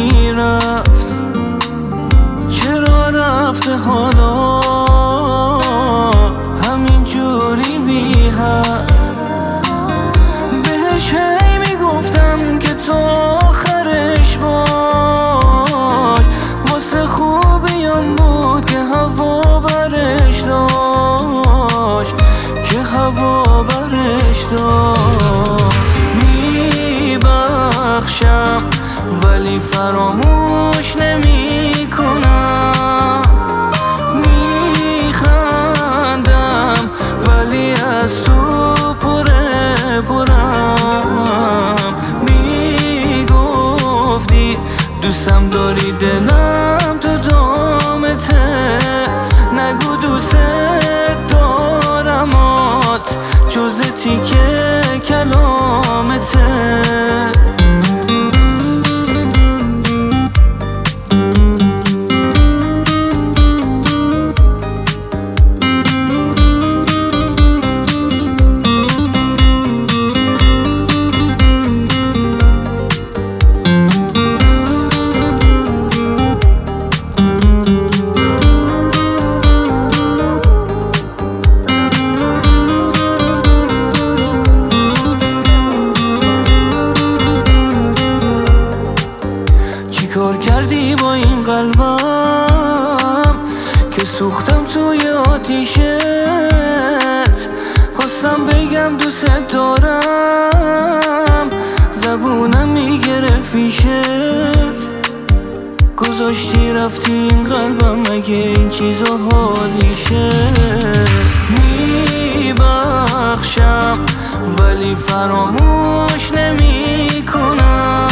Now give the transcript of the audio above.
میرفت چرا رفته حالا همین جوری بی حرف. بهش هی میگفتم که تو آخرش باش، واسه خوبیام بود که هوا برش داشت، که هوا برش داشت. میبخشم ولی فراموش نمی کنم، میخندم ولی از تو پره پرم. میگفتی دوستم داری دلم تو دامته، نگو دوست دارمات جز تیکه کلامته. کار کردی با این قلبم که سوختم توی آتیشت؟ خواستم بگم دوست دارم، زبونم میگرفت پیشت. گذاشتی رفتی این قلبم، مگه این چیزا حالیشه؟ میبخشم ولی فراموش نمی کنم،